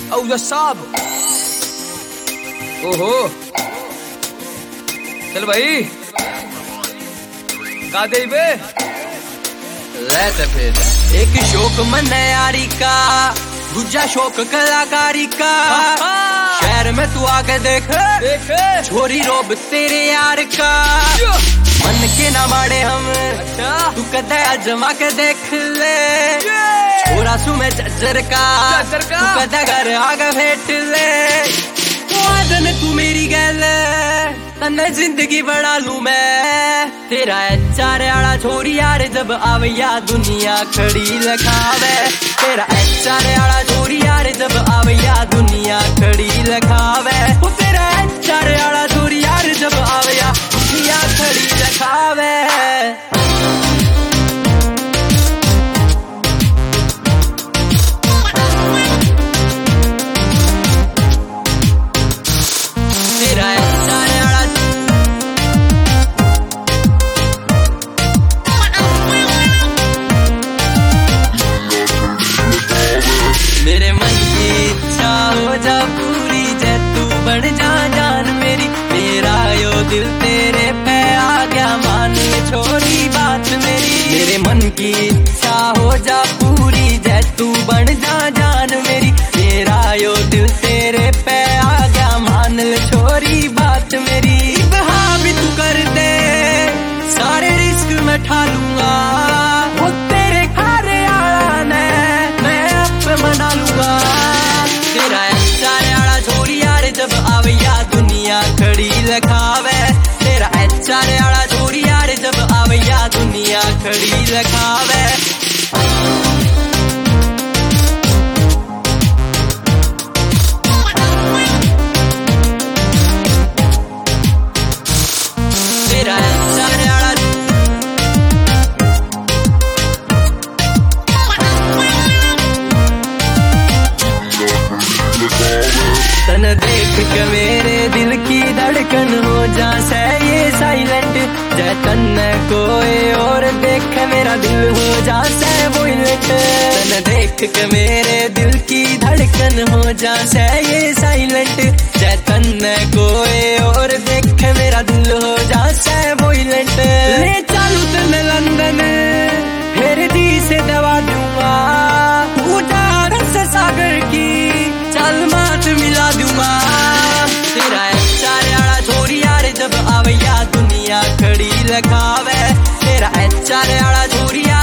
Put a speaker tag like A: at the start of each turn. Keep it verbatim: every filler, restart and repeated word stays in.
A: औ साहब। ओहो चल भाई का दे बे ले तो फिर।
B: एक शौक मन यारी का, दूजा शौक कलाकारी का। शहर में तू आके देख
A: देख
B: छोरी रोब तेरे यार का। मन के ना माड़े हम
A: अच्छा
B: तू कदे अजमा के देख ले। छोरा सु में जज्जर का
A: जज्जर का।
B: तू कदे घर आगे भेट ले। वादन तू मेरी गैल तन्ने जिंदगी बना लू मैं। तेरा चार आड़ा छोरी यार जब आवैया दुनिया खड़ी लखावे। तेरा चार आड़ा छोरी यार जब आवैया दुनिया खड़ी लखावे। वो तेरा चार आड़ा छोरी यार जब आवैया दुनिया खड़ी लखावे। मेरे मन की इच्छा हो जा पूरी जै तू बन जा जान मेरी। मेरा यो दिल तेरे पे आ गया मान ले छोरी बात मेरी। मेरे मन की इच्छा हो जा पूरी जै तू बन जा जान मेरी। मेरा यो दिल तेरे पे आ गया मान ले छोरी बात मेरी। हाँ भी तू कर दे सारे रिस्क मैं ठा लूंगा। वो तेरे खारे आला ने मैं अब मना लूंगा। तेरा चारे आड़ा छोरी यार जब आवैया दुनिया खड़ी लखावे। तेरा चारे आड़ा छोरी यार जब आवैया दुनिया खड़ी लखावे। तेरा चारे आड़ा तन देख के मेरे दिल की धड़कन हो जा से ये साइलेंट। जै तन कोई और देख मेरा दिल हो जा से वोलेंट। तन देख के मेरे दिल की धड़कन हो जा से ये साइलेंट। जै तन कोई और देख मेरा दिल हो जा से वोलेंट। ले चालू तन लंदन फिर दी से दवा दूंगा। उड़ा से सागर की चल मात मिला दूंगा। तेरा चारे आड़ा छोरी यार जब आवैया दुनिया खड़ी लखावे। तेरा चारे आड़ा छोरी